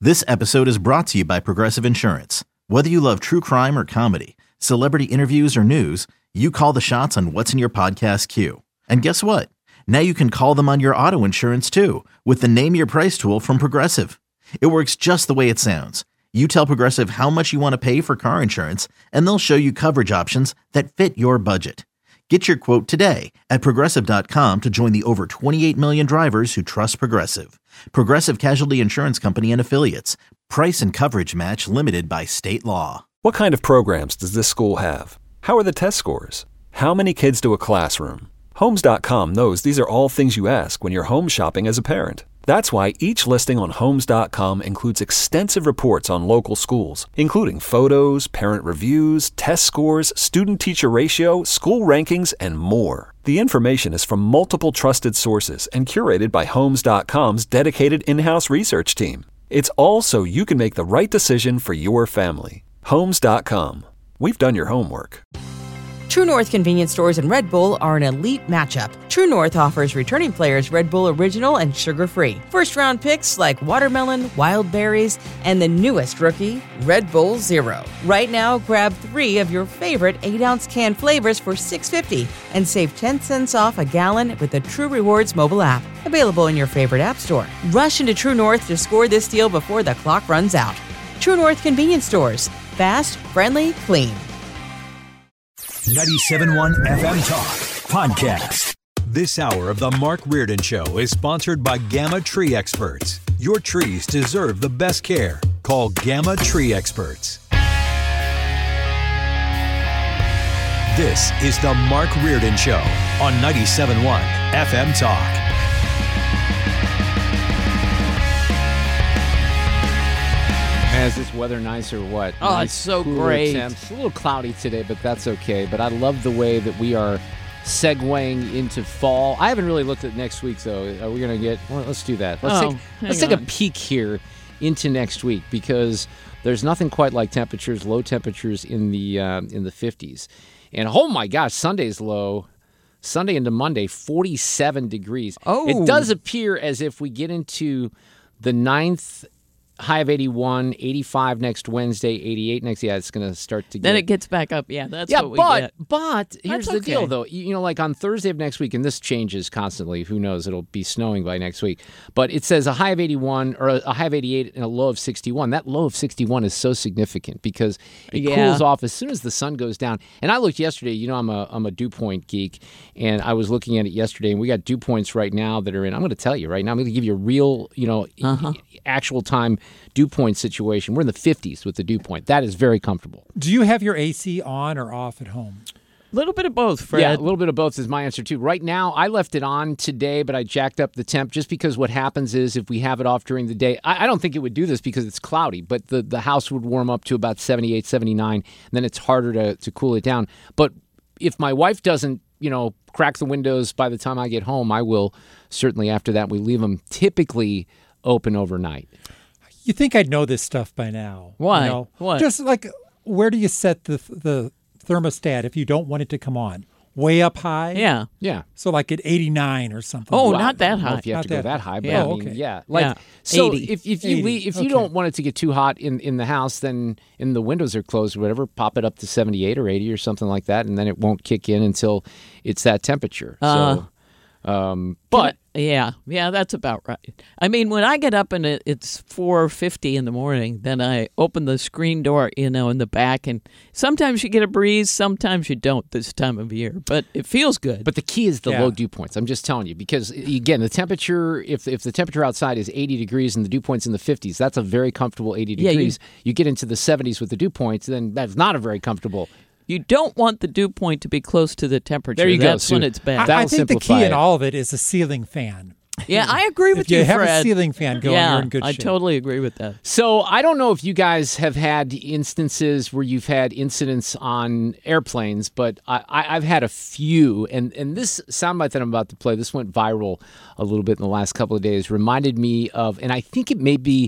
This episode is brought to you by Progressive Insurance. Whether you love true crime or comedy, celebrity interviews or news, you call the shots on what's in your podcast queue. And guess what? Now you can call them on your auto insurance too with the Name Your Price tool from Progressive. It works just the way it sounds. You tell Progressive how much you want to pay for car insurance, and they'll show you coverage options that fit your budget. Get your quote today at Progressive.com to join the over 28 million drivers who trust Progressive. Progressive Casualty Insurance Company and Affiliates. Price and coverage match limited by state law. What kind of programs does this school have? How are the test scores? How many kids to a classroom? Homes.com knows these are all things you ask when you're home shopping as a parent. That's why each listing on Homes.com includes extensive reports on local schools, including photos, parent reviews, test scores, student-teacher ratio, school rankings, and more. The information is from multiple trusted sources and curated by Homes.com's dedicated in-house research team. It's all so you can make the right decision for your family. Homes.com. We've done your homework. True North convenience stores and Red Bull are an elite matchup. True North offers returning players Red Bull Original and sugar-free. First-round picks like watermelon, wild berries, and the newest rookie, Red Bull Zero. Right now, grab 3 of your favorite 8-ounce can flavors for $6.50 and save 10 cents off a gallon with the True Rewards mobile app. Available in your favorite app store. Rush into True North to score this deal before the clock runs out. True North convenience stores. Fast, friendly, clean. 97.1 FM Talk Podcast. This hour of the Mark Reardon Show is sponsored by Gamma Tree Experts. Your trees deserve the best care. Call Gamma Tree Experts. This is the Mark Reardon Show on 97.1 FM Talk. Is this weather nice or what? Oh, Nice, it's so cooler great. temps. A little cloudy today, but that's okay. But I love the way that we are segueing into fall. I haven't really looked at next week, though. Are we going to get... Well, let's do that. Let's take a peek here into next week, because there's nothing quite like temperatures, low temperatures in the 50s. And, oh, my gosh, Sunday's low. Sunday into Monday, 47 degrees. Oh. It does appear as if we get into the 9th... High of 81, 85 next Wednesday, 88 next. Yeah, it's going to start to get... Then it gets back up. Yeah, that's what we get. But here's That's the deal, okay. though. You know, like on Thursday of next week, and this changes constantly. Who knows? It'll be snowing by next week. But it says a high of 81 or a high of 88 and a low of 61. That low of 61 is so significant because it cools off as soon as the sun goes down. And I looked yesterday. You know, I'm a dew point geek, and I was looking at it yesterday, and we got dew points right now that are in... I'm going to tell you right now. I'm going to give you a real, actual time dew point situation. We're in the 50s with the dew point. That is very comfortable. Do you have your AC on or off at home? A little bit of both, Fred. Yeah, a little bit of both is my answer, too. Right now, I left it on today, but I jacked up the temp just because what happens is if we have it off during the day, I don't think it would do this because it's cloudy, but the house would warm up to about 78, 79, and then it's harder to cool it down. But if my wife doesn't, crack the windows by the time I get home, I will certainly after that. We leave them typically open overnight. You think I'd know this stuff by now. Why? What? Just like, where do you set the thermostat if you don't want it to come on? Way up high? Yeah. Yeah. So like at 89 or something. Oh, Well, not that I don't know high. if you have to Not go that that high, but Yeah. I mean, okay. yeah. Yeah. So 80. if you 80. leave, if you Okay. don't want it to get too hot in the house, then the windows are closed or whatever, pop it up to 78 or 80 or something like that, and then it won't kick in until it's that temperature. But Yeah, that's about right. I mean, when I get up and it's 4:50 in the morning, then I open the screen door, in the back, and sometimes you get a breeze, sometimes you don't this time of year, but it feels good. But the key is the Yeah. low dew points. I'm just telling you, because again, the temperature, if the temperature outside is 80 degrees and the dew point's in the 50s, that's a very comfortable 80 Yeah, degrees. You get into the 70s with the dew points, then that's not a very comfortable. You don't want the dew point to be close to the temperature. There you go, That's when Sue. it's bad. I That'll think the simplify key in it. all of it is a ceiling fan. Yeah, I agree with If you have Fred. a ceiling fan going, yeah, you're in good I shape. totally agree with that. So I don't know if you guys have had instances where you've had incidents on airplanes, but I've had a few. And this soundbite that I'm about to play, this went viral a little bit in the last couple of days, reminded me of, and I think it may be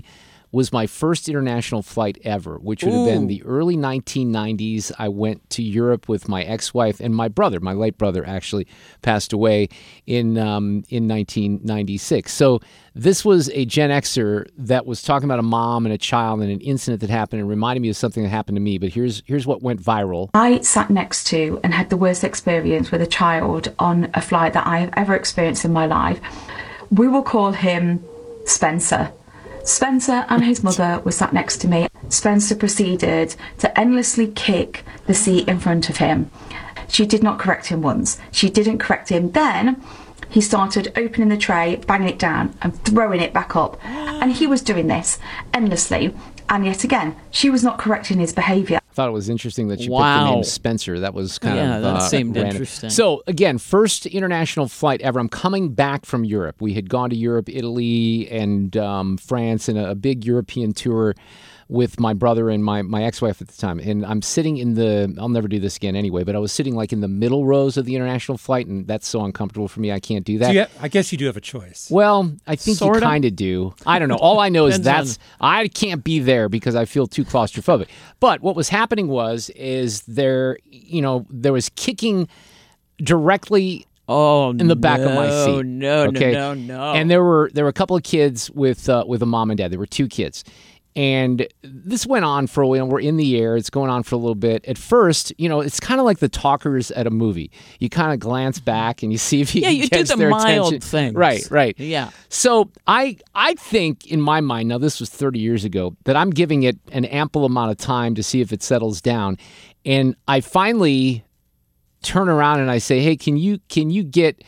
was my first international flight ever, which would have been the early 1990s. I went to Europe with my ex-wife and my brother. My late brother actually passed away in 1996. So this was a Gen Xer that was talking about a mom and a child and an incident that happened and reminded me of something that happened to me. But here's what went viral. I sat next to and had the worst experience with a child on a flight that I have ever experienced in my life. We will call him Spencer. Spencer and his mother were sat next to me. Spencer proceeded to endlessly kick the seat in front of him. She did not correct him once. She didn't correct him. Then he started opening the tray, banging it down and throwing it back up. And he was doing this endlessly. And yet again, she was not correcting his behaviour. I thought it was interesting that you picked the name Spencer. That was kind of that seemed random. interesting. So again, first international flight ever. I'm coming back from Europe. We had gone to Europe, Italy, and France, and a big European tour with my brother and my ex-wife at the time. And I'm sitting I'll never do this again anyway, but I was sitting like in the middle rows of the international flight, and that's so uncomfortable for me. I can't do that. So I guess you do have a choice. Well, I think you kind of do. I don't know. All I know is I can't be there because I feel too claustrophobic. But what was happening was there was kicking directly in the back of my seat. No. And there were a couple of kids with a mom and dad. There were two kids. And this went on for a while. We're in the air. It's going on for a little bit. At first, it's kind of like the talkers at a movie. You kind of glance back and you see if you can catch their attention. Yeah, you do the mild things. Right. Yeah. So I think in my mind, now this was 30 years ago, that I'm giving it an ample amount of time to see if it settles down. And I finally turn around and I say, hey, can you get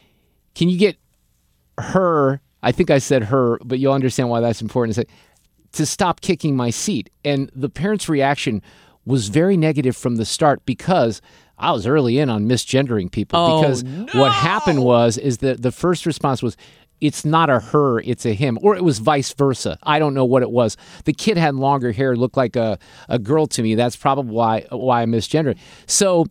her, I think I said her, but you'll understand why that's important, to stop kicking my seat. And the parents' reaction was very negative from the start because I was early in on misgendering people. Because what happened is that the first response was, it's not a her, it's a him. Or it was vice versa. I don't know what it was. The kid had longer hair, looked like a girl to me. That's probably why I misgendered. So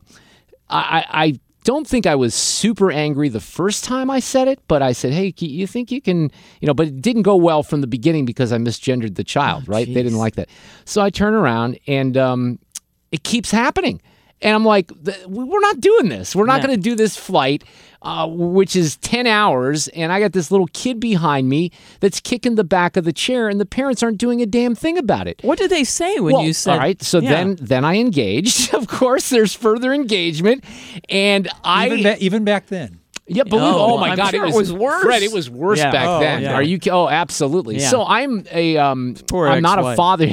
I don't think I was super angry the first time I said it, but I said, hey, you think you can, but it didn't go well from the beginning because I misgendered the child, right? Geez. They didn't like that. So I turn around and it keeps happening. And I'm like, we're not doing this. We're not going to do this flight, which is 10 hours. And I got this little kid behind me that's kicking the back of the chair, and the parents aren't doing a damn thing about it. What did they say when you said? All right. So then I engaged. Of course, there's further engagement. And even back then. Yeah, my God, sure it was worse. Fred, it was worse back then. Yeah. Are you? Oh, absolutely. Yeah. So I'm not a father.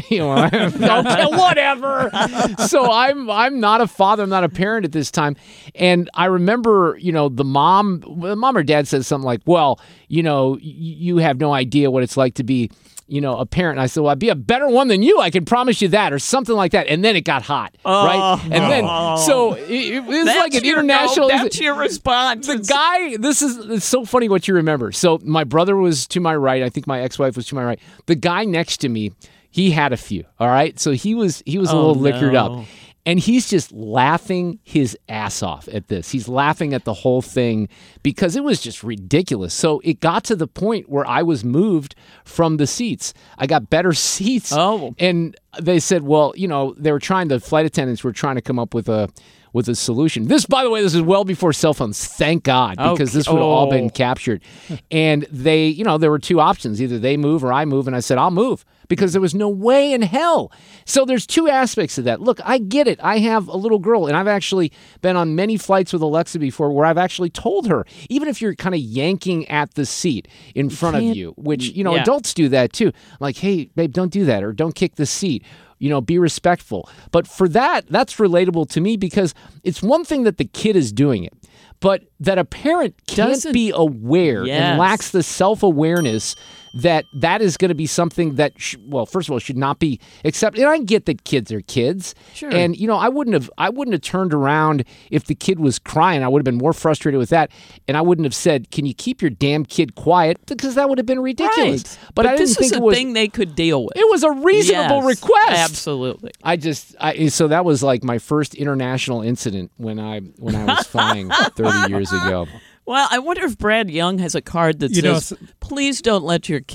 Whatever. So I'm not a father. I'm not a parent at this time. And I remember, the mom or dad said something like, "Well, you have no idea what it's like to be." A parent. And I said, well, I'd be a better one than you. I can promise you that, or something like that. And then it got hot, right? And then, so it was like an international. That's your response. The guy, it's so funny what you remember. So my brother was to my right. I think my ex-wife was to my right. The guy next to me, he had a few, all right? So he was a little liquored up. And he's just laughing his ass off at this. He's laughing at the whole thing because it was just ridiculous. So it got to the point where I was moved from the seats. I got better seats. Oh. And they said, well, the flight attendants were trying to come up with a solution. This, by the way, this is well before cell phones, thank God, because this would have all been captured. And they, there were two options. Either they move or I move. And I said, I'll move. Because there was no way in hell. So there's two aspects of that. Look, I get it. I have a little girl, and I've actually been on many flights with Alexa before where I've actually told her, even if you're kind of yanking at the seat in front of you, which, adults do that too. Like, hey, babe, don't do that, or don't kick the seat. Be respectful. But for that's relatable to me because it's one thing that the kid is doing it, but that a parent can't be aware and lacks the self-awareness that is going to be something that, first of all, should not be accepted. And I get that kids are kids. Sure. And, I wouldn't have turned around if the kid was crying. I would have been more frustrated with that. And I wouldn't have said, can you keep your damn kid quiet? Because that would have been ridiculous. Right. But I didn't this think is it was a thing they could deal with. It was a reasonable request. Absolutely. So that was like my first international incident when I was flying 30 years ago. Well, I wonder if Brad Young has a card that says, please don't let your kid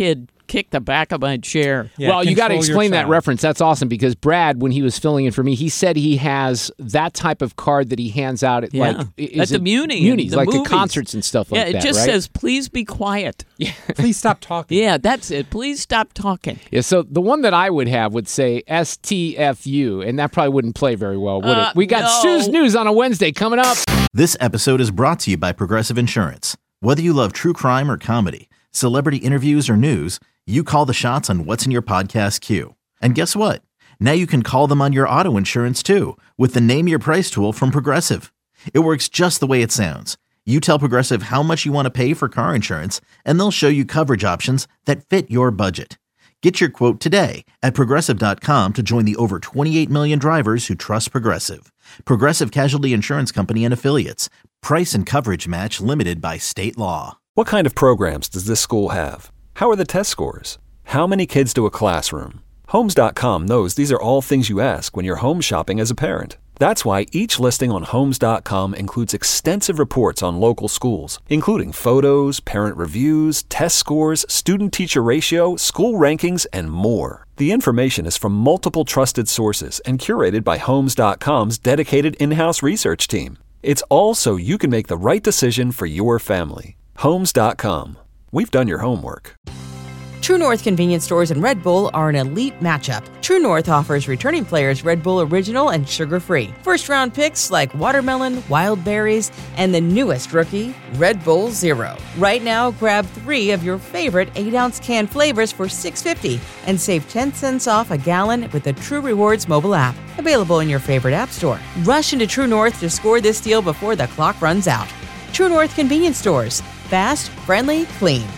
kick the back of my chair. Yeah, well, you got to control your explain that child. reference. That's awesome because Brad, when he was filling in for me, he said he has that type of card that he hands out at Yeah. like At the Munis, the like movies. at concerts and stuff like Yeah, that. it just right? says, please be quiet. Please stop talking. Yeah, that's it. Please stop talking. Yeah, so the one that I would have would say STFU, and that probably wouldn't play very well, would it? We got no. Sue's News on a Wednesday coming up. This episode is brought to you by Progressive Insurance. Whether you love true crime or comedy, celebrity interviews or news, you call the shots on what's in your podcast queue. And guess what? Now you can call them on your auto insurance too with the Name Your Price tool from Progressive. It works just the way it sounds. You tell Progressive how much you want to pay for car insurance, and they'll show you coverage options that fit your budget. Get your quote today at Progressive.com to join the over 28 million drivers who trust Progressive. Progressive Casualty Insurance Company and Affiliates. Price and coverage match limited by state law. What kind of programs does this school have? How are the test scores? How many kids do a classroom? Homes.com knows these are all things you ask when you're home shopping as a parent. That's why each listing on Homes.com includes extensive reports on local schools, including photos, parent reviews, test scores, student-teacher ratio, school rankings, and more. The information is from multiple trusted sources and curated by Homes.com's dedicated in-house research team. It's all so you can make the right decision for your family. Homes.com. We've done your homework. True North convenience stores and Red Bull are an elite matchup. True North offers returning players Red Bull Original and sugar-free. First-round picks like watermelon, wild berries, and the newest rookie, Red Bull Zero. Right now, grab 3 of your favorite 8-ounce can flavors for $6.50 and save 10 cents off a gallon with the True Rewards mobile app. Available in your favorite app store. Rush into True North to score this deal before the clock runs out. True North convenience stores. Fast, friendly, clean.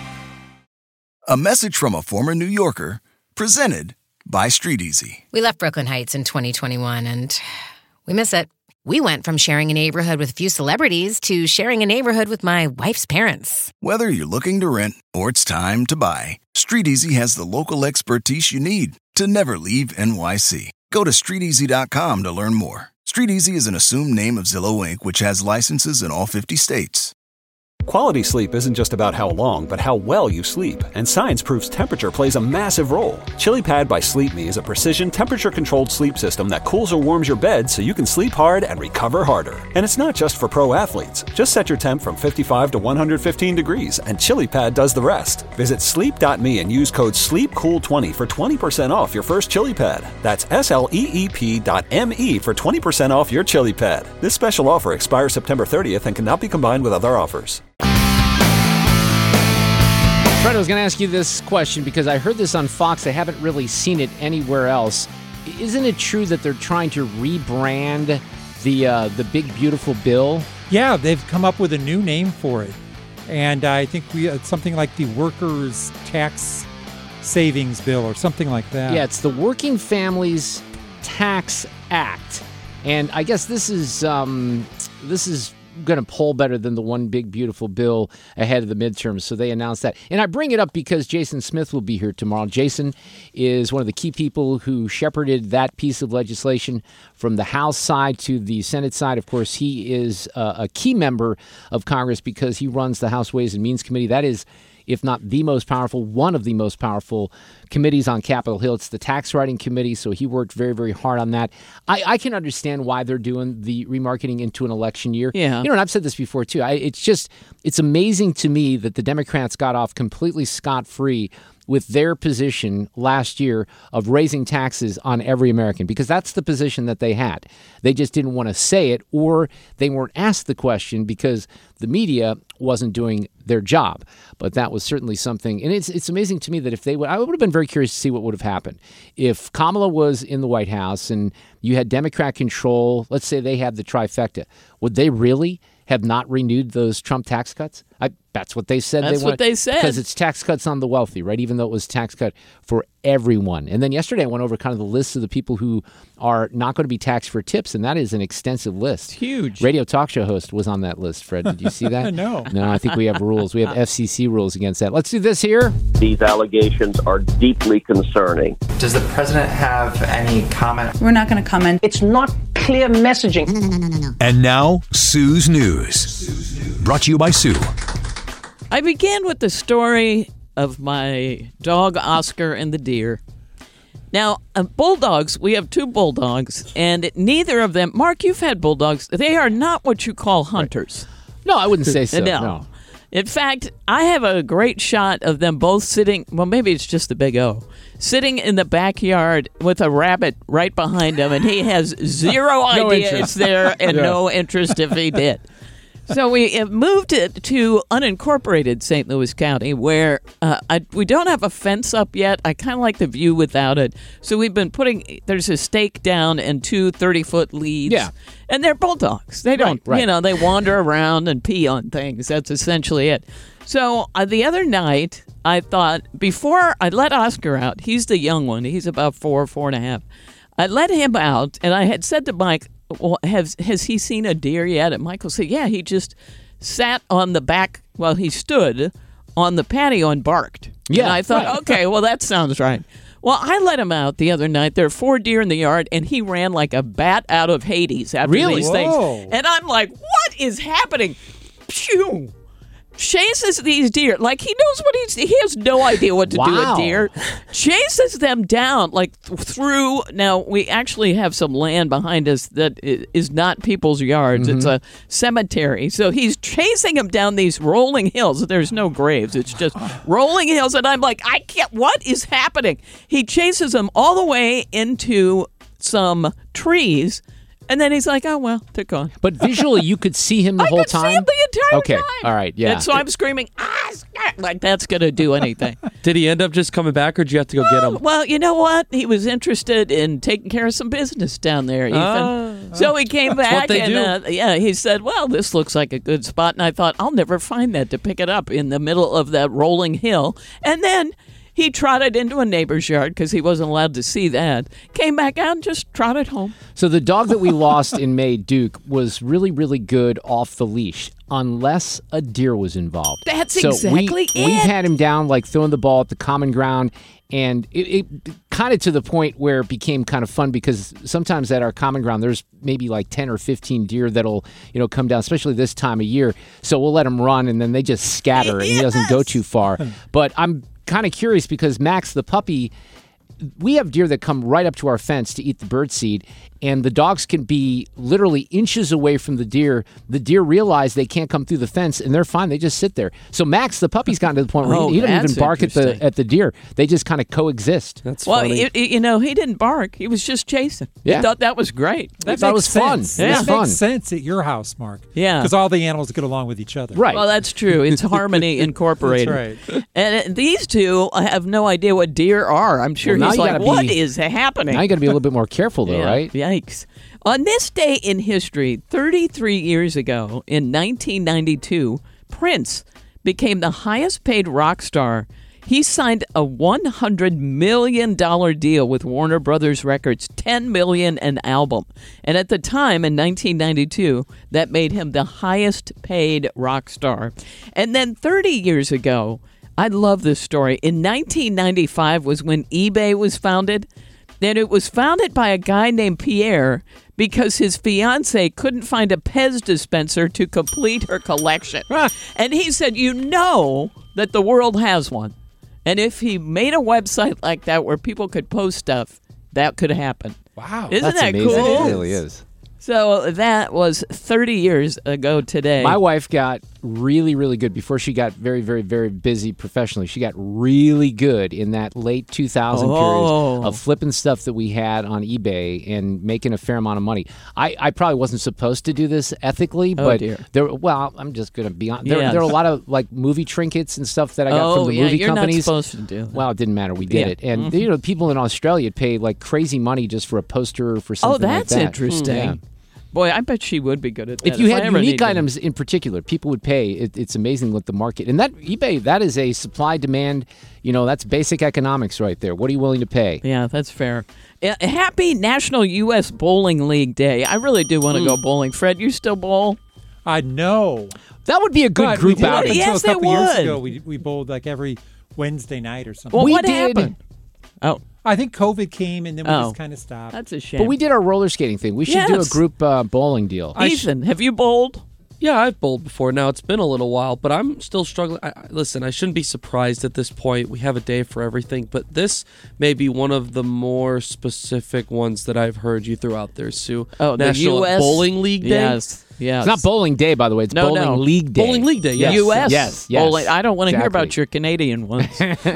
A message from a former New Yorker, presented by Street Easy. We left Brooklyn Heights in 2021, and we miss it. We went from sharing a neighborhood with a few celebrities to sharing a neighborhood with my wife's parents. Whether you're looking to rent or it's time to buy, Street Easy has the local expertise you need to never leave NYC. Go to StreetEasy.com to learn more. Street Easy is an assumed name of Zillow Inc., which has licenses in all 50 states. Quality sleep isn't just about how long, but how well you sleep. And science proves temperature plays a massive role. ChiliPad by Sleep Me is a precision temperature-controlled sleep system that cools or warms your bed so you can sleep hard and recover harder. And it's not just for pro athletes. Just set your temp from 55 to 115 degrees, and ChiliPad does the rest. Visit sleep.me and use code SLEEPCOOL20 for 20% off your first ChiliPad. That's SLEEP.me for 20% off your ChiliPad. This special offer expires September 30th and cannot be combined with other offers. Fred, I was going to ask you this question because I heard this on Fox. I haven't really seen it anywhere else. Isn't it true that they're trying to rebrand the Big Beautiful Bill? Yeah, they've come up with a new name for it. And I think it's something like the Workers' Tax Savings Bill or something like that. Yeah, it's the Working Families Tax Act. And I guess this is going to poll better than the One Big Beautiful Bill ahead of the midterms. So they announced that. And I bring it up because Jason Smith will be here tomorrow. Jason is one of the key people who shepherded that piece of legislation from the House side to the Senate side. Of course, he is a key member of Congress because he runs the House Ways and Means Committee. That is, if not the most powerful, one of the most powerful committees on Capitol Hill. It's the tax writing committee, so he worked very, very hard on that. I can understand why they're doing the remarketing into an election year. Yeah. You know, and I've said this before, too. It's amazing to me that the Democrats got off completely scot-free with their position last year of raising taxes on every American, because that's the position that they had. They just didn't want to say it, or they weren't asked the question because the media wasn't doing their job. But that was certainly something. And it's amazing to me that if they would, I would have been very curious to see what would have happened. If Kamala was in the White House and you had Democrat control, let's say they had the trifecta, would they really have not renewed those Trump tax cuts? That's what they said. That's what they said. Because it's tax cuts on the wealthy, right? Even though it was tax cut for everyone. And then yesterday I went over kind of the list of the people who are not going to be taxed for tips, and that is an extensive list. It's huge. Radio talk show host was on that list, Fred. Did you see that? No. No, I think we have rules. We have FCC rules against that. Let's do this here. These allegations are deeply concerning. Does the president have any comment? We're not going to comment. It's not clear messaging. No. And now, Sue's News. Brought to you by Sue. I began with the story of my dog Oscar and the deer. Now, bulldogs, we have 2 bulldogs, and neither of them, Mark, you've had bulldogs. They are not what you call hunters. No, I wouldn't say so. No. In fact, I have a great shot of them both sitting, well, maybe it's just the Big O, sitting in the backyard with a rabbit right behind him, and he has zero idea it's there and no interest if he did. So we have moved it to unincorporated St. Louis County, where we don't have a fence up yet. I kind of like the view without it. So we've been there's a stake down and 2 30-foot leads. Yeah. And they're bulldogs. They don't, they wander around and pee on things. That's essentially it. So the other night, I thought, before I let Oscar out, he's the young one. He's about 4.5. I let him out, and I had said to Mike, well, has he seen a deer yet? And Michael said, yeah, he just sat on the back, he stood on the patio and barked. Yeah. And I thought, okay, well, that sounds right. Well, I let him out the other night. There are 4 deer in the yard, and he ran like a bat out of Hades after these things. And I'm like, what is happening? Phew. Chases these deer like he knows what he has no idea what to do with deer. Chases them down like through. Now we actually have some land behind us that is not people's yards. It's a cemetery. So he's chasing them down these rolling hills. There's no graves. It's just rolling hills. And I'm like, I can't. What is happening? He chases them all the way into some trees. And then he's like, oh, well, they're gone. But visually, you could see him the whole time? I could see him the entire time. Okay, all right, yeah. And so I'm screaming, like that's going to do anything. Did he end up just coming back, or did you have to go get him? Well, you know what? He was interested in taking care of some business down there, Ethan. So he came back, and he said, well, this looks like a good spot. And I thought, I'll never find that to pick it up in the middle of that rolling hill. And then he trotted into a neighbor's yard because he wasn't allowed to see that. Came back out and just trotted home. So the dog that we lost in May, Duke, was really, really good off the leash, unless a deer was involved. That's exactly it. We've had him down, like throwing the ball at the common ground, and it kind of to the point where it became kind of fun because sometimes at our common ground, there's maybe like 10 or 15 deer that'll, come down, especially this time of year. So we'll let him run, and then they just scatter, and he doesn't go too far. But I'm kind of curious because Max, the puppy, we have deer that come right up to our fence to eat the birdseed, and the dogs can be literally inches away from the deer. The deer realize they can't come through the fence, and they're fine. They just sit there. So Max, the puppy's gotten to the point where he doesn't even bark at the deer. They just kind of coexist. That's funny. He didn't bark. He was just chasing. Yeah. He thought that was great. That was fun. That makes sense at your house, Mark. Yeah. Because all the animals get along with each other. Right. Well, that's true. It's Harmony Incorporated. That's right. And these two have no idea what deer are. I'm sure he's like, what is happening? Now you got to be a little bit more careful, though, right? Yikes. On this day in history, 33 years ago, in 1992, Prince became the highest-paid rock star. He signed a $100 million deal with Warner Brothers Records, $10 million an album. And at the time, in 1992, that made him the highest-paid rock star. And then 30 years ago, I love this story. In 1995 was when eBay was founded. Then it was founded by a guy named Pierre because his fiancée couldn't find a Pez dispenser to complete her collection. And he said, that the world has one. And if he made a website like that where people could post stuff, that could happen. Wow. Isn't that amazing. cool? It really is. So that was 30 years ago today. My wife got really, really good before she got very, very, very busy professionally. She got really good in that late 2000 period of flipping stuff that we had on eBay and making a fair amount of money. I probably wasn't supposed to do this ethically, but I'm just going to be honest. There are a lot of like movie trinkets and stuff that I got from the movie companies. You're not supposed to do that. Well, it didn't matter. We did it. And people in Australia pay like crazy money just for a poster or for something like that. Oh, that's interesting. Yeah. Boy, I bet she would be good at that. If you had unique items in particular, people would pay. It's amazing what the market. And that eBay, that is a supply-demand, that's basic economics right there. What are you willing to pay? Yeah, that's fair. Happy National U.S. Bowling League Day. I really do want to go bowling. Fred, you still bowl? I know. That would be a good group outing. Yes, a couple it years would. ago, we bowled like every Wednesday night or something. Well, what happened? Oh. I think COVID came, and then we just kind of stopped. That's a shame. But we did our roller skating thing. We should do a group bowling deal. Ethan, have you bowled? Yeah, I've bowled before. Now, it's been a little while, but I'm still struggling. Listen, I shouldn't be surprised at this point. We have a day for everything, but this may be one of the more specific ones that I've heard you throw out there, Sue. Oh, National the U.S. Bowling League Day? Yes. It's not Bowling Day, by the way. It's Bowling League Day. Bowling League Day, yes. U.S. Yes. Bowling. I don't want to hear about your Canadian ones.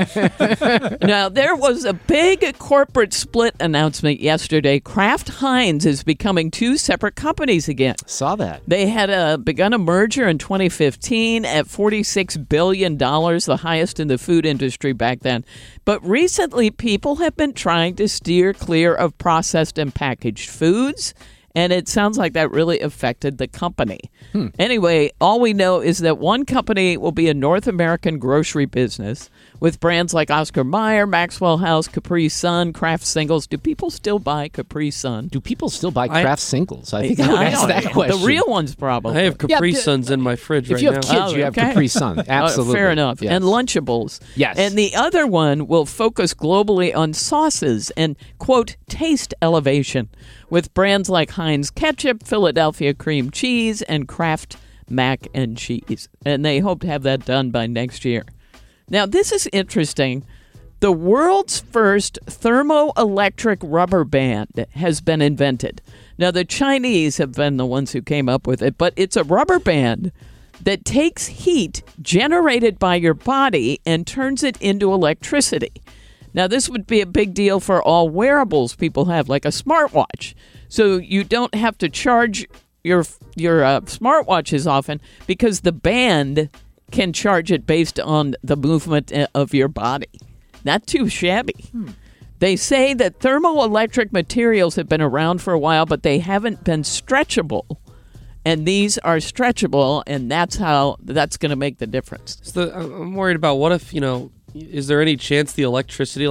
Now, there was a big corporate split announcement yesterday. Kraft Heinz is becoming two separate companies again. Saw that. They had begun a merger in 2015 at $46 billion, the highest in the food industry back then. But recently, people have been trying to steer clear of processed and packaged foods. And it sounds like that really affected the company. Anyway, all we know is that one company will be a North American grocery business with brands like Oscar Mayer, Maxwell House, Capri Sun, Kraft Singles. Do people still buy Capri Sun? Do people still buy Kraft Singles? I think I would ask that question. The real ones, probably. I have Capri Suns in my fridge right now. If you have kids, you have Capri Sun. Absolutely. Fair enough. Yes. And Lunchables. Yes. And the other one will focus globally on sauces and, quote, taste elevation with brands like Heinz Ketchup, Philadelphia Cream Cheese, and Kraft Mac and Cheese. And they hope to have that done by next year. Now, this is interesting. The world's first thermoelectric rubber band has been invented. Now, the Chinese have been the ones who came up with it, but it's a rubber band that takes heat generated by your body and turns it into electricity. Now, this would be a big deal for all wearables people have, like a smartwatch. So you don't have to charge your smartwatches often because the band can charge it based on the movement of your body. Not too shabby. They say that thermoelectric materials have been around for a while, but they haven't been stretchable. And these are stretchable, and that's going to make the difference. So I'm worried about what if, is there any chance the electricity,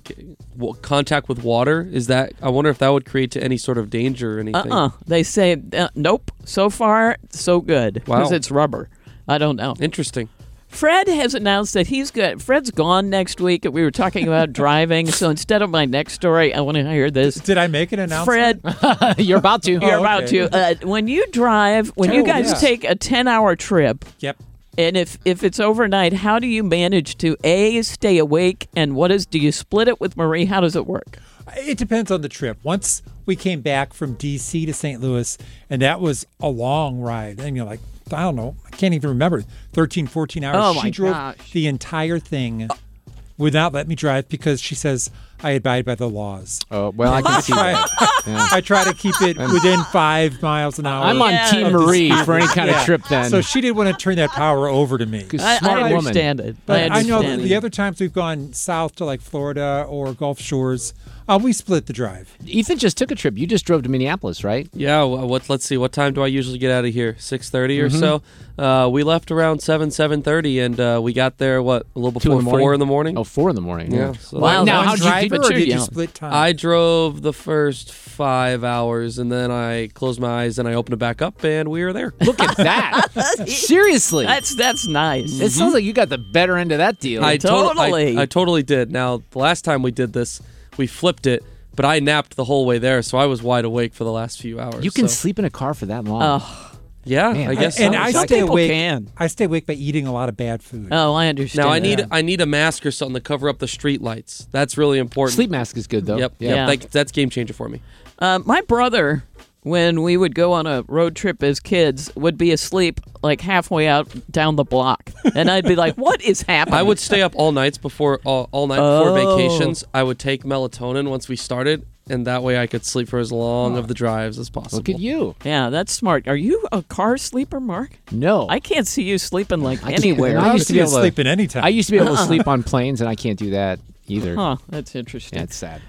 contact with water, I wonder if that would create any sort of danger or anything. They say, nope. So far, so good. Wow. Because it's rubber. I don't know. Interesting. Fred has announced that he's good. Fred's gone next week. We were talking about driving, so instead of my next story, I want to hear this. Did I make an announcement? Fred, you're about to. You're about to. When you drive, when you guys take a 10-hour trip, yep. And if it's overnight, how do you manage to A, stay awake, and do you split it with Marie? How does it work? It depends on the trip. Once we came back from D.C. to St. Louis, and that was a long ride, and I don't know, I can't even remember, 13, 14 hours. Oh, my She drove gosh. the entire thing without letting me drive because she says I abide by the laws. Oh, well, I can see that. Yeah. I try to keep it within 5 miles an hour. I'm on Team Marie for any kind of trip then. So she didn't want to turn that power over to me. I understand it. But I know the other times we've gone south to like Florida or Gulf Shores, we split the drive. Ethan just took a trip. You just drove to Minneapolis, right? Yeah. Let's see. What time do I usually get out of here? 6:30 or so. We left around 7:30, and we got there, a little before 4 in the morning? Oh, 4 in the morning. Yeah. So wow. Now, how did you split time? I drove the first 5 hours, and then I closed my eyes, and I opened it back up, and we were there. Look at that. Seriously. That's nice. It sounds like you got the better end of that deal. I totally did. Now, the last time we did this, we flipped it, but I napped the whole way there, so I was wide awake for the last few hours. You can sleep in a car for that long. Yeah, Man, I guess and so. I Some stay people awake. can. I stay awake by eating a lot of bad food. Oh, I understand. Now I need a mask or something to cover up the street lights. That's really important. Sleep mask is good, though. Yep. Yeah. That's game changer for me. My brother, when we would go on a road trip as kids, would be asleep like halfway out down the block, and I'd be like, "What is happening?" I would stay up all nights before vacations. I would take melatonin once we started, and that way I could sleep for as long of the drives as possible. Look at you. Yeah, that's smart. Are you a car sleeper, Mark? No. I can't see you sleeping anywhere. I used to be able to sleep at any time. I used to be able to sleep on planes, and I can't do that either. Huh, that's interesting. Yeah, it's sad.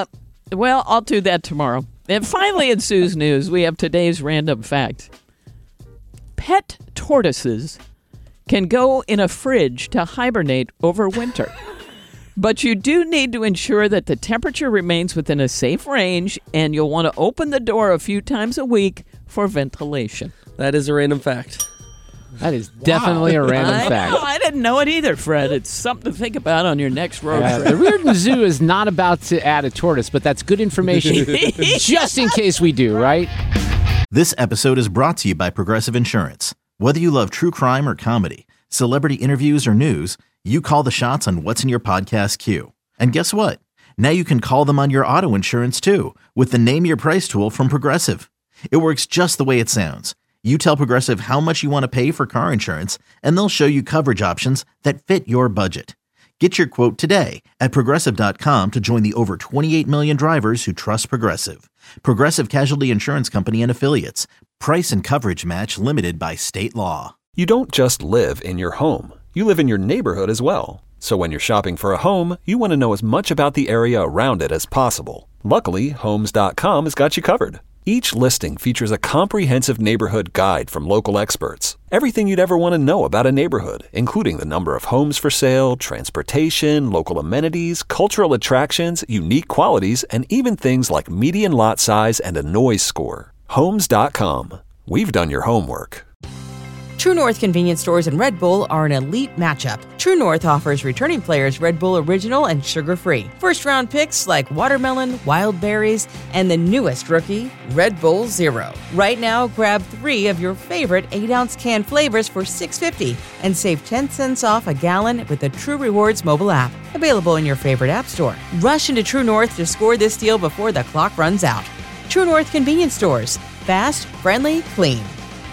Well, I'll do that tomorrow. And finally, in Sue's news, we have today's random fact. Pet tortoises can go in a fridge to hibernate over winter. But you do need to ensure that the temperature remains within a safe range, and you'll want to open the door a few times a week for ventilation. That is a random fact. That is definitely a random fact. I didn't know it either, Fred. It's something to think about on your next road trip. The Reardon Zoo is not about to add a tortoise, but that's good information just in case we do, right? This episode is brought to you by Progressive Insurance. Whether you love true crime or comedy, celebrity interviews or news, you call the shots on what's in your podcast queue. And guess what? Now you can call them on your auto insurance too with the Name Your Price tool from Progressive. It works just the way it sounds. You tell Progressive how much you want to pay for car insurance, and they'll show you coverage options that fit your budget. Get your quote today at Progressive.com to join the over 28 million drivers who trust Progressive. Progressive Casualty Insurance Company and Affiliates. Price and coverage match limited by state law. You don't just live in your home. You live in your neighborhood as well. So when you're shopping for a home, you want to know as much about the area around it as possible. Luckily, Homes.com has got you covered. Each listing features a comprehensive neighborhood guide from local experts. Everything you'd ever want to know about a neighborhood, including the number of homes for sale, transportation, local amenities, cultural attractions, unique qualities, and even things like median lot size and a noise score. Homes.com. We've done your homework. True North convenience stores and Red Bull are an elite matchup. True North offers returning players Red Bull Original and sugar-free. First-round picks like watermelon, wild berries, and the newest rookie, Red Bull Zero. Right now, grab 3 of your favorite 8-ounce can flavors for $6.50 and save 10 cents off a gallon with the True Rewards mobile app. Available in your favorite app store. Rush into True North to score this deal before the clock runs out. True North convenience stores. Fast, friendly, clean.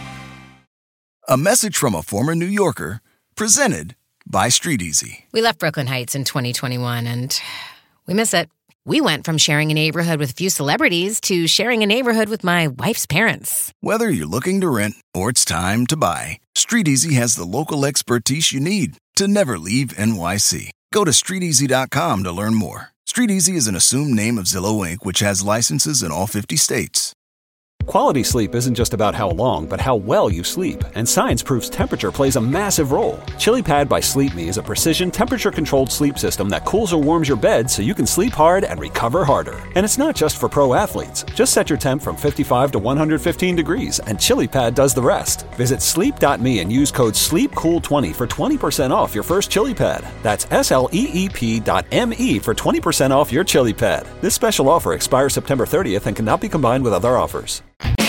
A message from a former New Yorker, presented by Street Easy. We left Brooklyn Heights in 2021, and we miss it. We went from sharing a neighborhood with a few celebrities to sharing a neighborhood with my wife's parents. Whether you're looking to rent or it's time to buy, Street Easy has the local expertise you need to never leave NYC. Go to StreetEasy.com to learn more. Street Easy is an assumed name of Zillow Inc., which has licenses in all 50 states. Quality sleep isn't just about how long, but how well you sleep. And science proves temperature plays a massive role. ChiliPad by Sleep Me is a precision temperature-controlled sleep system that cools or warms your bed so you can sleep hard and recover harder. And it's not just for pro athletes. Just set your temp from 55 to 115 degrees, and ChiliPad does the rest. Visit sleep.me and use code SLEEPCOOL20 for 20% off your first ChiliPad. That's SLEEP.me for 20% off your ChiliPad. This special offer expires September 30th and cannot be combined with other offers.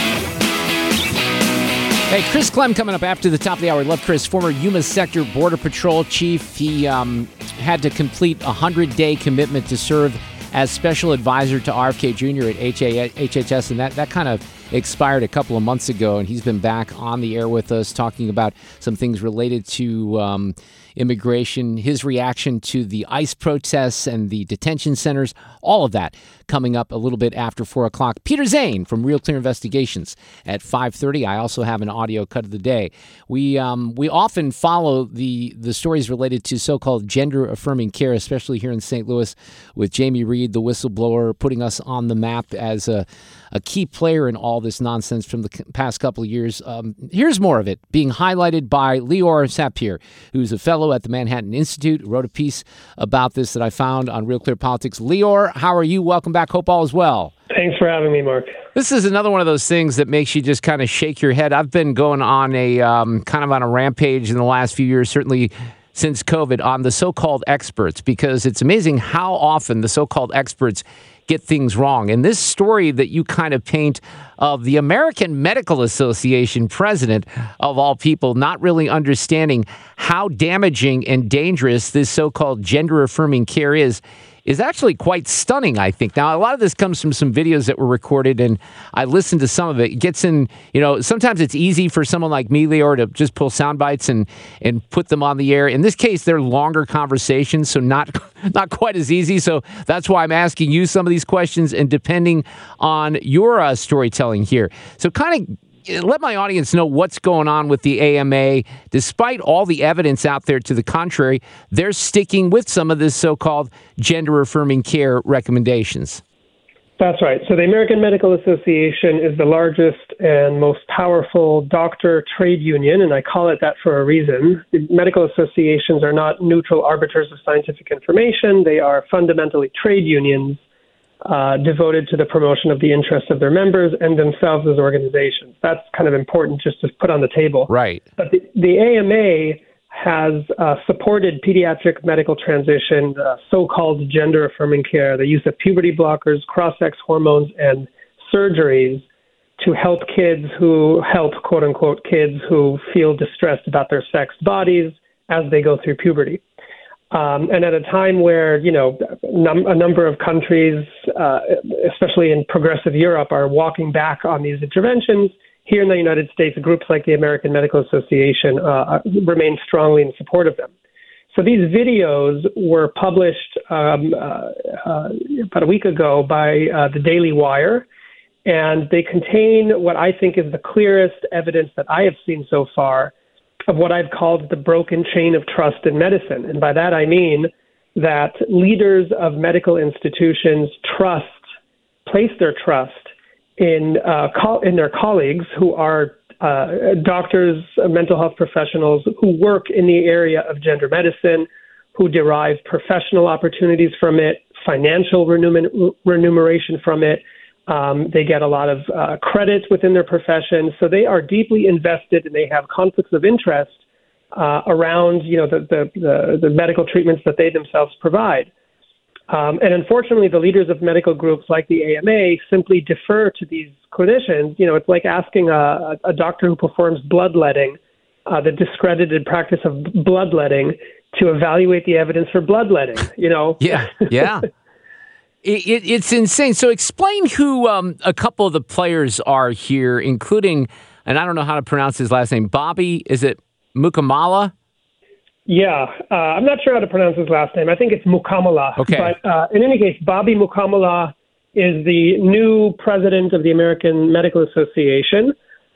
Hey, Chris Clem coming up after the top of the hour. Love Chris, former Yuma Sector Border Patrol Chief. He had to complete a 100-day commitment to serve as special advisor to RFK Jr. at HHS, and that kind of expired a couple of months ago, and he's been back on the air with us talking about some things related to immigration, his reaction to the ICE protests and the detention centers, all of that coming up a little bit after 4 o'clock. Peter Zane from Real Clear Investigations at 5:30. I also have an audio cut of the day. We often follow the stories related to so-called gender-affirming care, especially here in St. Louis with Jamie Reed, the whistleblower, putting us on the map as a key player in all this nonsense from the past couple of years. Here's more of it being highlighted by Lior Sapir, who's a fellow at the Manhattan Institute, wrote a piece about this that I found on Real Clear Politics. Lior, how are you? Welcome back. Hope all is well. Thanks for having me, Mark. This is another one of those things that makes you just kind of shake your head. I've been going on a kind of on a rampage in the last few years, certainly since COVID, on the so-called experts, because it's amazing how often the so-called experts get things wrong. And this story that you kind of paint of the American Medical Association president, of all people, not really understanding how damaging and dangerous this so-called gender-affirming care is actually quite stunning, I think. Now, a lot of this comes from some videos that were recorded, and I listened to some of it. It gets in, sometimes it's easy for someone like me, Lior, to just pull sound bites and put them on the air. In this case, they're longer conversations, so not quite as easy. So that's why I'm asking you some of these questions, and depending on your storytelling here. So kind of let my audience know what's going on with the AMA. Despite all the evidence out there to the contrary, they're sticking with some of this so-called gender-affirming care recommendations. That's right. So the American Medical Association is the largest and most powerful doctor trade union, and I call it that for a reason. The medical associations are not neutral arbiters of scientific information. They are fundamentally trade unions devoted to the promotion of the interests of their members and themselves as organizations. That's kind of important just to put on the table. Right. But the AMA has supported pediatric medical transition, so-called gender-affirming care, the use of puberty blockers, cross-sex hormones, and surgeries to help quote unquote kids who feel distressed about their sexed bodies as they go through puberty. And at a time where, a number of countries, especially in progressive Europe, are walking back on these interventions, here in the United States, groups like the American Medical Association remain strongly in support of them. So these videos were published about a week ago by the Daily Wire, and they contain what I think is the clearest evidence that I have seen so far of what I've called the broken chain of trust in medicine. And by that I mean that leaders of medical institutions place their trust in their colleagues who are doctors, mental health professionals who work in the area of gender medicine, who derive professional opportunities from it, financial remuneration from it. They get a lot of credit within their profession, so they are deeply invested, and they have conflicts of interest around, the medical treatments that they themselves provide. And unfortunately, the leaders of medical groups like the AMA simply defer to these clinicians. It's like asking a doctor who performs bloodletting, the discredited practice of bloodletting, to evaluate the evidence for bloodletting. Yeah. It's insane. So explain who a couple of the players are here, including, and I don't know how to pronounce his last name, Bobby, is it Mukamala? Yeah, I'm not sure how to pronounce his last name. I think it's Mukamala. Okay. But in any case, Bobby Mukamala is the new president of the American Medical Association,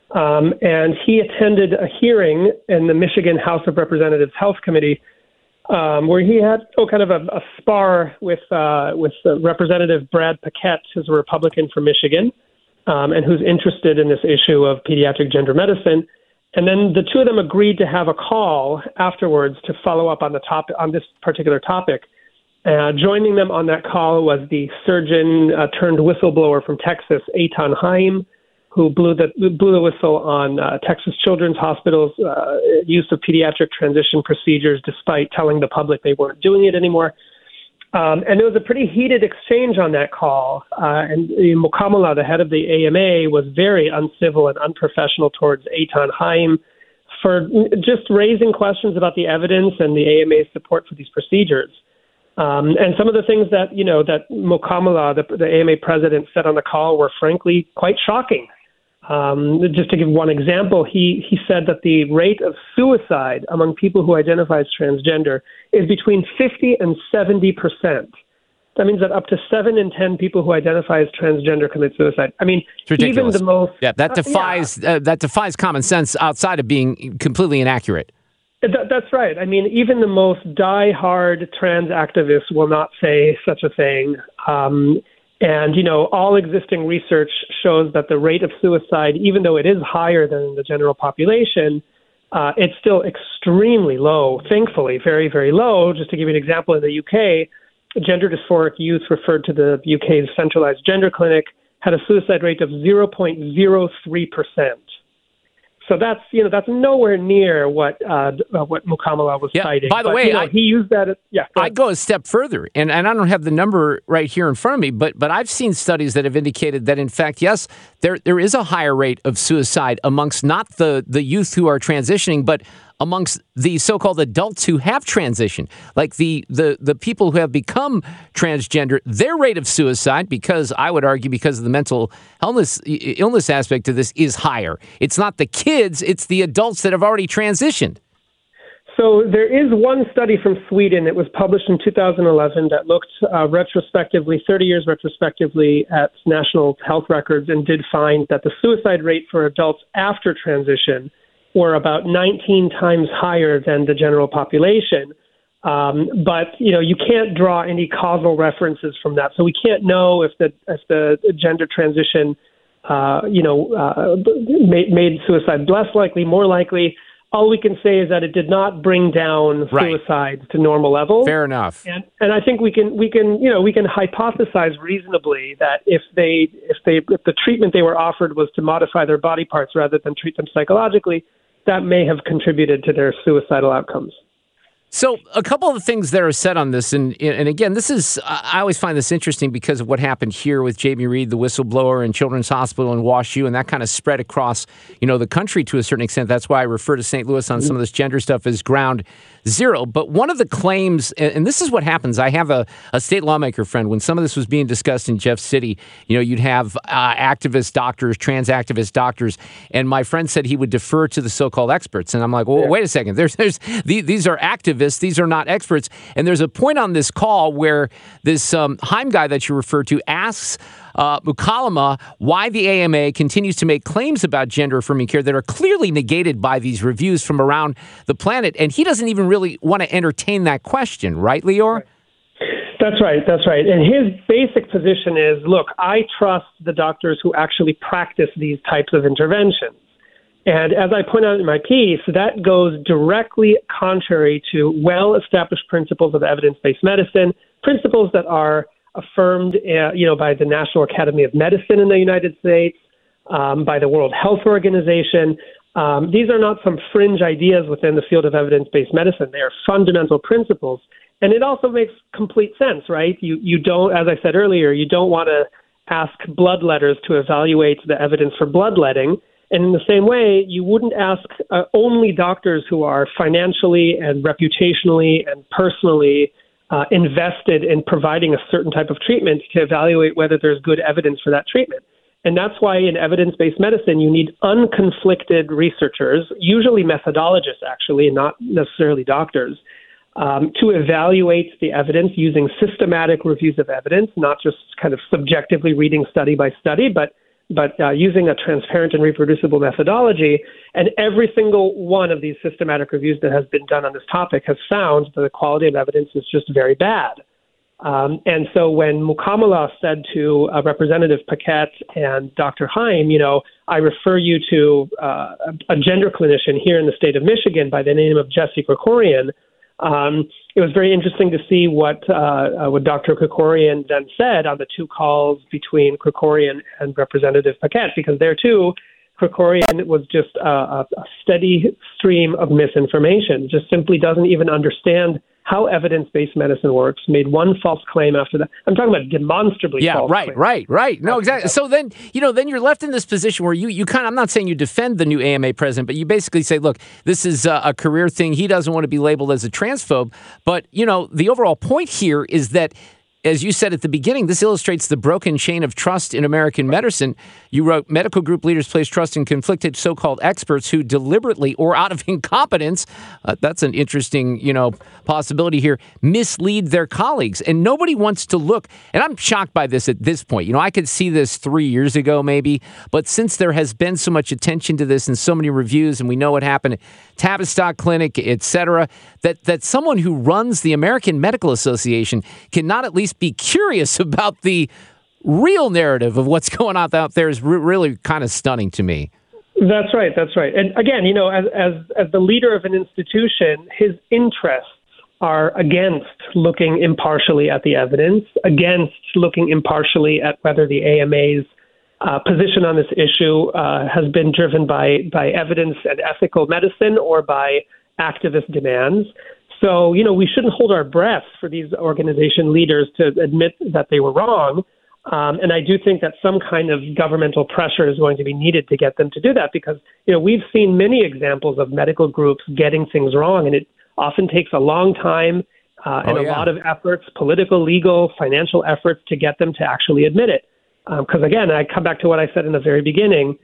and he attended a hearing in the Michigan House of Representatives Health Committee where he had kind of a spar with Representative Brad Paquette, who's a Republican from Michigan, and who's interested in this issue of pediatric gender medicine. And then the two of them agreed to have a call afterwards to follow up on this particular topic. Joining them on that call was the surgeon turned whistleblower from Texas, Eitan Haim, who blew the whistle on Texas Children's Hospital's use of pediatric transition procedures, despite telling the public they weren't doing it anymore. And there was a pretty heated exchange on that call. And Mukamala, the head of the AMA, was very uncivil and unprofessional towards Eitan Haim for just raising questions about the evidence and the AMA's support for these procedures. And some of the things that Mukamala, the AMA president, said on the call were frankly quite shocking. Just to give one example, he said that the rate of suicide among people who identify as transgender is between 50 and 70%. That means that up to 7 in 10 people who identify as transgender commit suicide. I mean, it's ridiculous. Even the most... Yeah, that defies common sense outside of being completely inaccurate. That's right. I mean, even the most die-hard trans activists will not say such a thing. And, all existing research shows that the rate of suicide, even though it is higher than the general population, it's still extremely low, thankfully, very, very low. Just to give you an example, in the UK, gender dysphoric youth referred to the UK's centralized gender clinic had a suicide rate of 0.03%. So that's nowhere near what Mukamala was citing. By the way, he used that. I'd go a step further, and I don't have the number right here in front of me, but I've seen studies that have indicated that in fact, yes, there is a higher rate of suicide amongst not the youth who are transitioning, but amongst the so-called adults who have transitioned, like the people who have become transgender. Their rate of suicide, because I would argue because of the mental illness aspect of this, is higher. It's not the kids, it's the adults that have already transitioned. So there is one study from Sweden that was published in 2011 that looked retrospectively, 30 years retrospectively, at national health records and did find that the suicide rate for adults after transition were about 19 times higher than the general population. But, you can't draw any causal references from that. So we can't know if the gender transition, made suicide less likely, more likely. All we can say is that it did not bring down suicides to normal levels. Fair enough. And I think we can hypothesize reasonably that if the treatment they were offered was to modify their body parts rather than treat them psychologically, that may have contributed to their suicidal outcomes. So a couple of the things that are said on this, and again, this is, I always find this interesting because of what happened here with Jamie Reed, the whistleblower in Children's Hospital in WashU, and that kind of spread across, the country to a certain extent. That's why I refer to St. Louis on some of this gender stuff as ground zero. But one of the claims, and this is what happens, I have a state lawmaker friend, when some of this was being discussed in Jeff City, you'd have activist doctors, trans activist doctors, and my friend said he would defer to the so-called experts. And I'm like, well, wait a second, these are activists. These are not experts. And there's a point on this call where this Heim guy that you referred to asks Mukalama why the AMA continues to make claims about gender-affirming care that are clearly negated by these reviews from around the planet. And he doesn't even really want to entertain that question. Right, Lior? That's right. And his basic position is, look, I trust the doctors who actually practice these types of interventions. And as I point out in my piece, that goes directly contrary to well-established principles of evidence-based medicine, principles that are affirmed, by the National Academy of Medicine in the United States, by the World Health Organization. These are not some fringe ideas within the field of evidence-based medicine. They are fundamental principles. And it also makes complete sense, right? You don't, as I said earlier, you don't want to ask bloodletters to evaluate the evidence for bloodletting. And in the same way, you wouldn't ask only doctors who are financially and reputationally and personally invested in providing a certain type of treatment to evaluate whether there's good evidence for that treatment. And that's why in evidence-based medicine, you need unconflicted researchers, usually methodologists, actually, and not necessarily doctors, to evaluate the evidence using systematic reviews of evidence, not just kind of subjectively reading study by study, but using a transparent and reproducible methodology. And every single one of these systematic reviews that has been done on this topic has found that the quality of evidence is just very bad. And so when Mukamala said to Representative Paquette and Dr. Heim, I refer you to a gender clinician here in the state of Michigan by the name of Jesse Krikorian, it was very interesting to see what Dr. Krikorian then said on the two calls between Krikorian and Representative Paquette, because there too, Krikorian was just a steady stream of misinformation, just simply doesn't even understand how evidence-based medicine works, made one false claim after that. I'm talking about demonstrably false claims. Right. No, exactly. So then, then you're left in this position where you kind of, I'm not saying you defend the new AMA president, but you basically say, look, this is a career thing. He doesn't want to be labeled as a transphobe. But, the overall point here is that, as you said at the beginning, this illustrates the broken chain of trust in American medicine. You wrote, medical group leaders place trust in conflicted so-called experts who deliberately or out of incompetence, that's an interesting, possibility here, mislead their colleagues. And nobody wants to look, and I'm shocked by this at this point. I could see this 3 years ago maybe, but since there has been so much attention to this and so many reviews, and we know what happened at Tavistock Clinic, et cetera, that someone who runs the American Medical Association cannot at least be curious about the real narrative of what's going on out there is really kind of stunning to me. That's right. And again, as the leader of an institution, his interests are against looking impartially at the evidence, against looking impartially at whether the AMA's position on this issue has been driven by evidence and ethical medicine or by activist demands. So, we shouldn't hold our breath for these organization leaders to admit that they were wrong. And I do think that some kind of governmental pressure is going to be needed to get them to do that because, we've seen many examples of medical groups getting things wrong, and it often takes a long time and a lot of efforts, political, legal, financial efforts to get them to actually admit it. Because, again, I come back to what I said in the very beginning.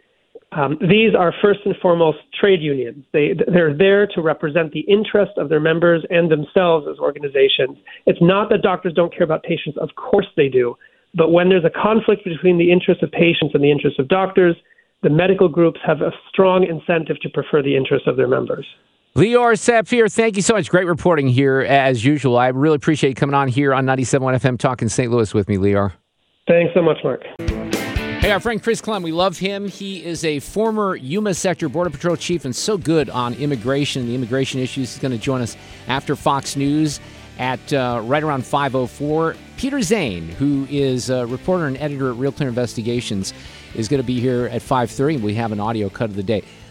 These are first and foremost trade unions. They're there to represent the interest of their members and themselves as organizations. It's not that doctors don't care about patients. Of course they do. But when there's a conflict between the interests of patients and the interests of doctors, the medical groups have a strong incentive to prefer the interests of their members. Lior Sapphire, thank you so much. Great reporting here, as usual. I really appreciate you coming on here on 97.1 FM talking St. Louis with me, Lior. Thanks so much, Mark. Hey, our friend Chris Clem, we love him. He is a former Yuma Sector Border Patrol chief and so good on immigration, the immigration issues. He's going to join us after Fox News at right around 5:04. Peter Zane, who is a reporter and editor at Real Clear Investigations, is going to be here at 5:30. We have an audio cut of the day.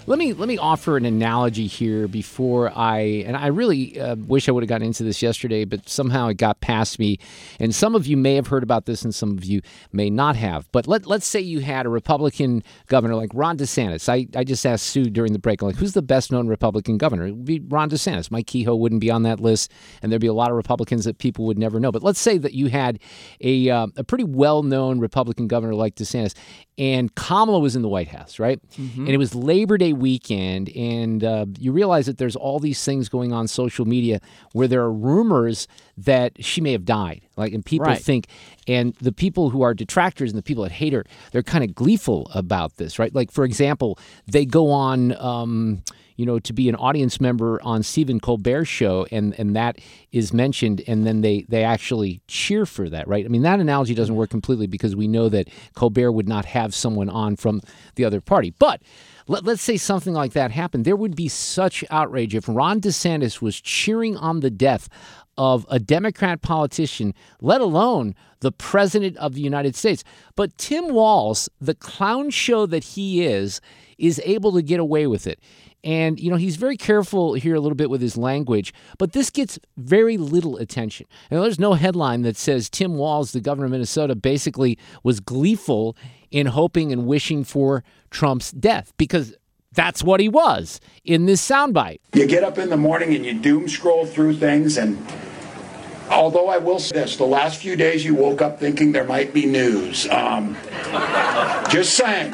Let me offer an analogy here before I really wish I would have gotten into this yesterday, but somehow it got past me. And some of you may have heard about this and some of you may not have. But let's say you had a Republican governor like Ron DeSantis. I just asked Sue during the break, like, who's the best known Republican governor? It would be Ron DeSantis. Mike Kehoe wouldn't be on that list, and there'd be a lot of Republicans that people would never know. But let's say that you had a pretty well-known Republican governor like DeSantis, and Kamala was in the White House, right? Mm-hmm. And it was Labor Day weekend, and you realize that there's all these things going on social media where there are rumors that she may have died. And people think, and the people who are detractors and the people that hate her, they're kind of gleeful about this, right? Like, for example, they go on, to be an audience member on Stephen Colbert's show, and that is mentioned, and then they actually cheer for that, right? I mean, that analogy doesn't work completely because we know that Colbert would not have someone on from the other party. But let's say something like that happened. There would be such outrage if Ron DeSantis was cheering on the death of a Democrat politician, let alone the president of the United States. But Tim Walz, the clown show that he is able to get away with it. And, he's very careful here a little bit with his language, but this gets very little attention. There's no headline that says Tim Walz, the governor of Minnesota, basically was gleeful in hoping and wishing for Trump's death, because that's what he was in this soundbite. You get up in the morning and you doom scroll through things, and although I will say this, the last few days you woke up thinking there might be news. Just saying.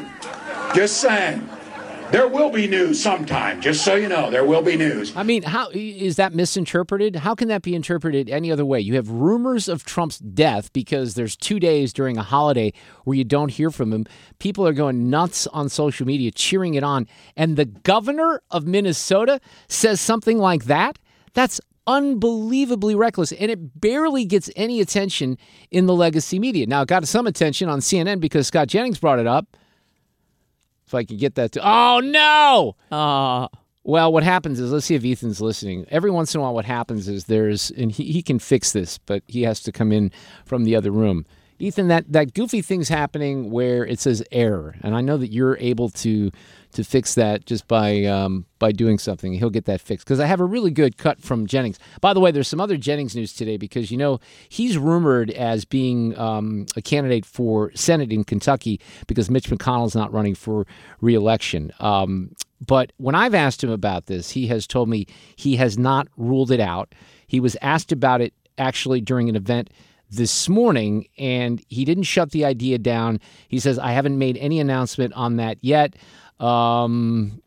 There will be news sometime, just so you know. There will be news. I mean, how is that misinterpreted? How can that be interpreted any other way? You have rumors of Trump's death because there's 2 days during a holiday where you don't hear from him. People are going nuts on social media, cheering it on. And the governor of Minnesota says something like that? That's unbelievably reckless, and it barely gets any attention in the legacy media. Now, it got some attention on CNN because Scott Jennings brought it up. If I could get that to... Oh, no! Well, what happens is, let's see if Ethan's listening. Every once in a while, what happens is and he can fix this, but he has to come in from the other room. Ethan, that goofy thing's happening where it says error, and I know that you're able to fix that just by doing something. He'll get that fixed, because I have a really good cut from Jennings. By the way, there's some other Jennings news today, because, he's rumored as being a candidate for Senate in Kentucky because Mitch McConnell's not running for re-election. But when I've asked him about this, he has told me he has not ruled it out. He was asked about it actually during an event this morning, and he didn't shut the idea down. He says, I haven't made any announcement on that yet. And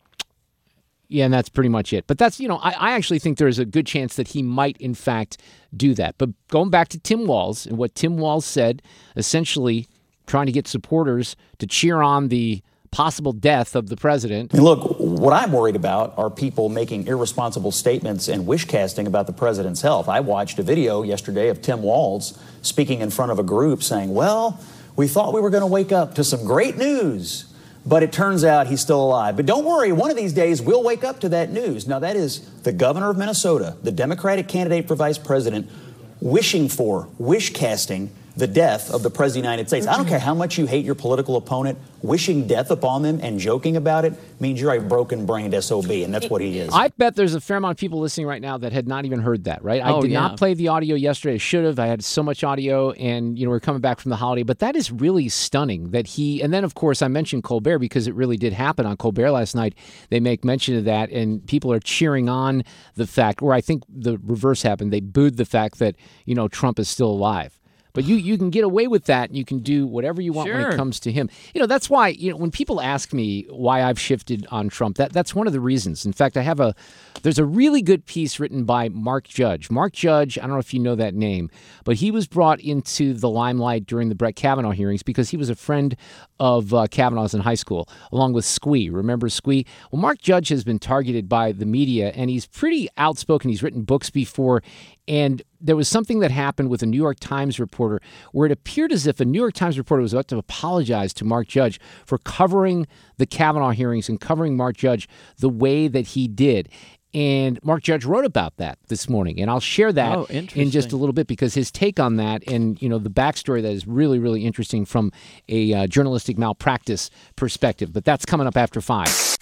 that's pretty much it. But that's, I actually think there's a good chance that he might, in fact, do that. But going back to Tim Walz and what Tim Walz said, essentially trying to get supporters to cheer on the possible death of the president. I mean, look, what I'm worried about are people making irresponsible statements and wish casting about the president's health. I watched a video yesterday of Tim Walz speaking in front of a group saying, well, we thought we were going to wake up to some great news, but it turns out he's still alive. But don't worry, one of these days we'll wake up to that news. Now, that is the governor of Minnesota, the Democratic candidate for vice president, wish casting the death of the president of the United States. I don't care how much you hate your political opponent, wishing death upon them and joking about it means you're a broken-brained SOB, and that's what he is. I bet there's a fair amount of people listening right now that had not even heard that, right? I did not play the audio yesterday. I should have. I had so much audio, and, we're coming back from the holiday. But that is really stunning that and then, of course, I mentioned Colbert because it really did happen on Colbert last night. They make mention of that, and people are cheering on the fact, or I think the reverse happened. They booed the fact that, Trump is still alive. But you can get away with that, and you can do whatever you want when it comes to him. That's why, when people ask me why I've shifted on Trump, that's one of the reasons. In fact, there's a really good piece written by Mark Judge. Mark Judge, I don't know if you know that name, but he was brought into the limelight during the Brett Kavanaugh hearings because he was a friend of Kavanaugh's in high school, along with Squee. Remember Squee? Well, Mark Judge has been targeted by the media, and he's pretty outspoken. He's written books before, and there was something that happened with a New York Times reporter where it appeared as if a New York Times reporter was about to apologize to Mark Judge for covering the Kavanaugh hearings and covering Mark Judge the way that he did. And Mark Judge wrote about that this morning, and I'll share that in just a little bit because his take on that and, the backstory that is really, really interesting from a journalistic malpractice perspective. But that's coming up after 5.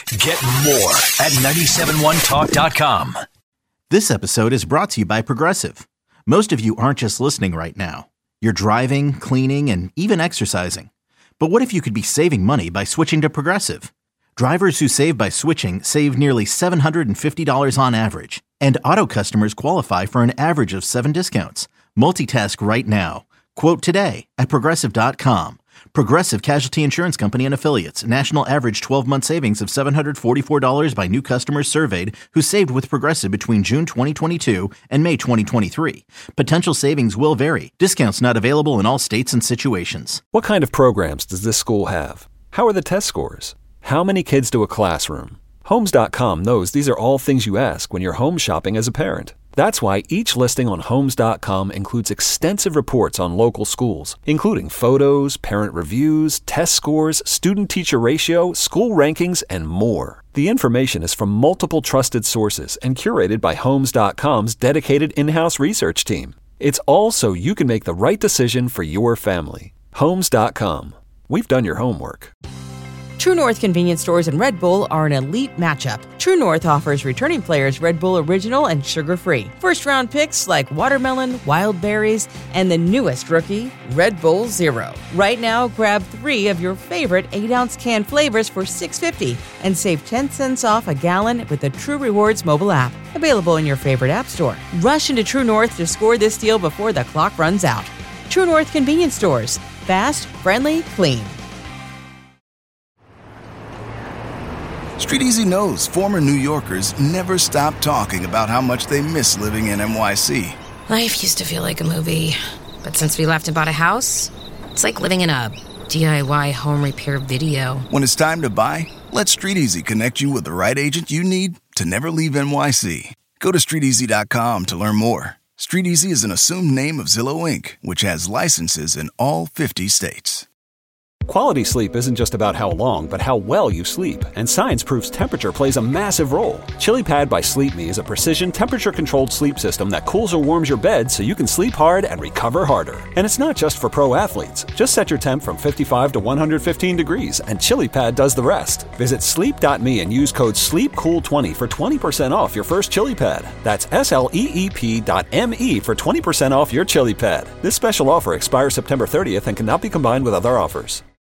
Get more at 971talk.com. This episode is brought to you by Progressive. Most of you aren't just listening right now. You're driving, cleaning, and even exercising. But what if you could be saving money by switching to Progressive? Drivers who save by switching save nearly $750 on average. And auto customers qualify for an average of 7 discounts. Multitask right now. Quote today at Progressive.com. Progressive Casualty Insurance Company and Affiliates. National average 12-month savings of $744 by new customers surveyed who saved with Progressive between June 2022 and May 2023. Potential savings will vary. Discounts not available in all states and situations. What kind of programs does this school have? How are the test scores? How many kids do a classroom? Homes.com knows these are all things you ask when you're home shopping as a parent. That's why each listing on Homes.com includes extensive reports on local schools, including photos, parent reviews, test scores, student-teacher ratio, school rankings, and more. The information is from multiple trusted sources and curated by Homes.com's dedicated in-house research team. It's all so you can make the right decision for your family. Homes.com. We've done your homework. True North convenience stores and Red Bull are an elite matchup. True North offers returning players Red Bull Original and sugar-free. First-round picks like watermelon, wild berries, and the newest rookie, Red Bull Zero. Right now, grab 3 of your favorite 8-ounce can flavors for $6.50 and save 10 cents off a gallon with the True Rewards mobile app. Available in your favorite app store. Rush into True North to score this deal before the clock runs out. True North convenience stores. Fast, friendly, clean. Street Easy knows former New Yorkers never stop talking about how much they miss living in NYC. Life used to feel like a movie, but since we left and bought a house, it's like living in a DIY home repair video. When it's time to buy, let Street Easy connect you with the right agent you need to never leave NYC. Go to StreetEasy.com to learn more. Street Easy is an assumed name of Zillow Inc., which has licenses in all 50 states. Quality sleep isn't just about how long, but how well you sleep. And science proves temperature plays a massive role. ChiliPad by Sleep Me is a precision temperature-controlled sleep system that cools or warms your bed so you can sleep hard and recover harder. And it's not just for pro athletes. Just set your temp from 55 to 115 degrees, and ChiliPad does the rest. Visit sleep.me and use code SLEEPCOOL20 for 20% off your first ChiliPad. That's SLEEP.me for 20% off your ChiliPad. This special offer expires September 30th and cannot be combined with other offers.